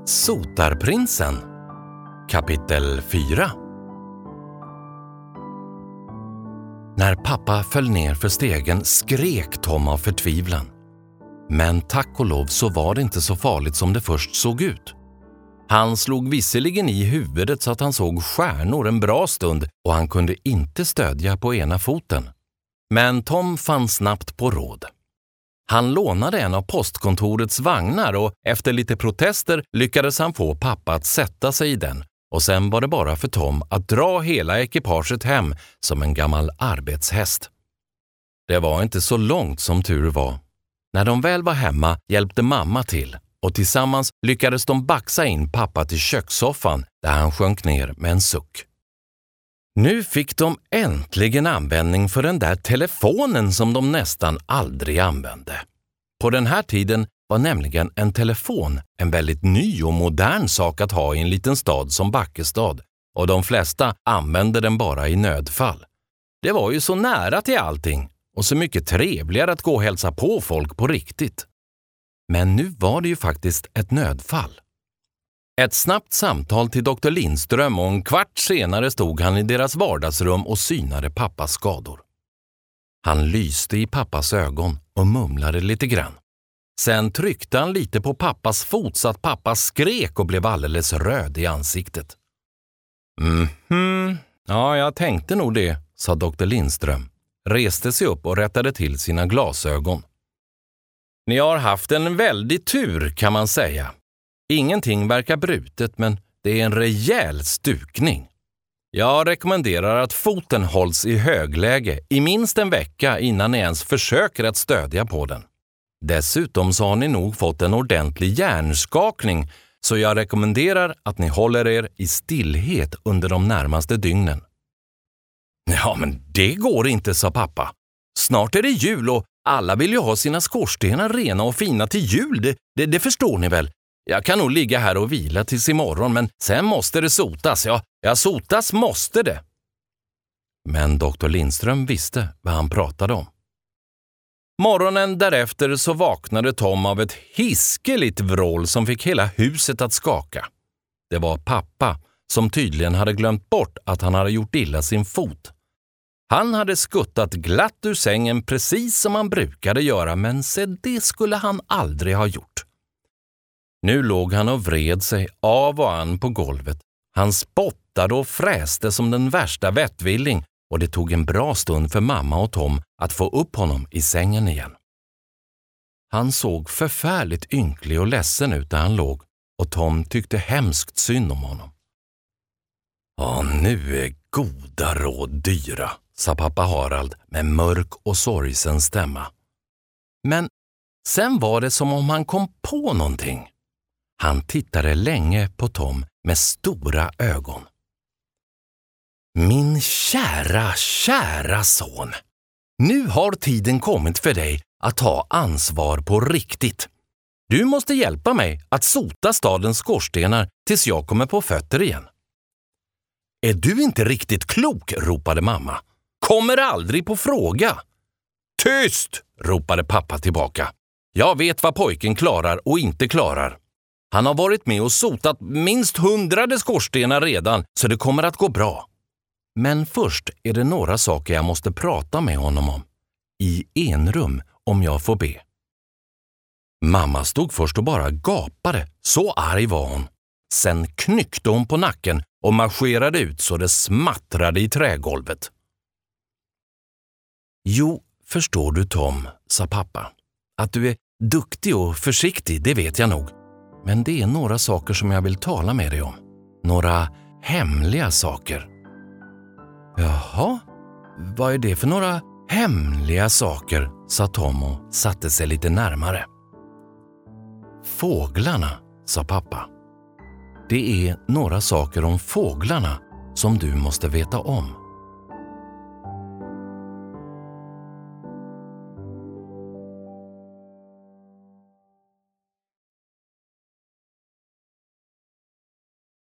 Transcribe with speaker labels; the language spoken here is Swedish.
Speaker 1: Sotarprinsen. Kapitel 4. När pappa föll ner för stegen skrek Tom av förtvivlan. Men tack och lov så var det inte så farligt som det först såg ut. Han slog visserligen i huvudet så att han såg stjärnor en bra stund och han kunde inte stödja på ena foten. Men Tom fann snabbt på råd. Han lånade en av postkontorets vagnar och efter lite protester lyckades han få pappa att sätta sig i den och sen var det bara för Tom att dra hela ekipaget hem som en gammal arbetshäst. Det var inte så långt som tur var. När de väl var hemma hjälpte mamma till och tillsammans lyckades de baxa in pappa till kökssoffan där han sjönk ner med en suck. Nu fick de äntligen användning för den där telefonen som de nästan aldrig använde. På den här tiden var nämligen en telefon en väldigt ny och modern sak att ha i en liten stad som Backestad och de flesta använde den bara i nödfall. Det var ju så nära till allting och så mycket trevligare att gå och hälsa på folk på riktigt. Men nu var det ju faktiskt ett nödfall. Ett snabbt samtal till Dr. Lindström och en kvart senare stod han i deras vardagsrum och synade pappas skador. Han lyste i pappas ögon och mumlade lite grann. Sen tryckte han lite på pappas fot så att pappa skrek och blev alldeles röd i ansiktet. Ja, jag tänkte nog det, sa Dr. Lindström. Reste sig upp och rättade till sina glasögon. Ni har haft en väldig tur kan man säga. Ingenting verkar brutet men det är en rejäl stukning. Jag rekommenderar att foten hålls i högläge i minst en vecka innan ni ens försöker att stödja på den. Dessutom så har ni nog fått en ordentlig hjärnskakning så jag rekommenderar att ni håller er i stillhet under de närmaste dygnen. Ja men det går inte, sa pappa. Snart är det jul och alla vill ju ha sina skorstenar rena och fina till jul, det förstår ni väl. Jag kan nog ligga här och vila tills imorgon men sen måste det sotas, ja sotas måste det. Men Dr. Lindström visste vad han pratade om. Morgonen därefter så vaknade Tom av ett hiskeligt vrål som fick hela huset att skaka. Det var pappa som tydligen hade glömt bort att han hade gjort illa sin fot. Han hade skuttat glatt ur sängen precis som han brukade göra men se det skulle han aldrig ha gjort. Nu låg han och vred sig av och an på golvet. Han spottade och fräste som den värsta vettvilling och det tog en bra stund för mamma och Tom att få upp honom i sängen igen. Han såg förfärligt ynklig och ledsen ut där han låg och Tom tyckte hemskt synd om honom. Ja, nu är goda råd dyra, sa pappa Harald med mörk och sorgsen stämma. Men sen var det som om han kom på någonting. Han tittade länge på Tom med stora ögon. Min kära son. Nu har tiden kommit för dig att ta ansvar på riktigt. Du måste hjälpa mig att sota stadens skorstenar tills jag kommer på fötter igen. Är du inte riktigt klok, ropade mamma. Kommer aldrig på fråga. Tyst, ropade pappa tillbaka. Jag vet vad pojken klarar och inte klarar. Han har varit med och sotat minst 100 skorstenar redan så det kommer att gå bra. Men först är det några saker jag måste prata med honom om. I enrum om jag får be. Mamma stod först och bara gapade, så arg var hon. Sen knyckte hon på nacken och marscherade ut så det smattrade i trägolvet. Jo, förstår du Tom, sa pappa. Att du är duktig och försiktig, det vet jag nog. Men det är några saker som jag vill tala med dig om. Några hemliga saker. Jaha, vad är det för några hemliga saker, sa Tom och satte sig lite närmare. Fåglarna, sa pappa. Det är några saker om fåglarna som du måste veta om.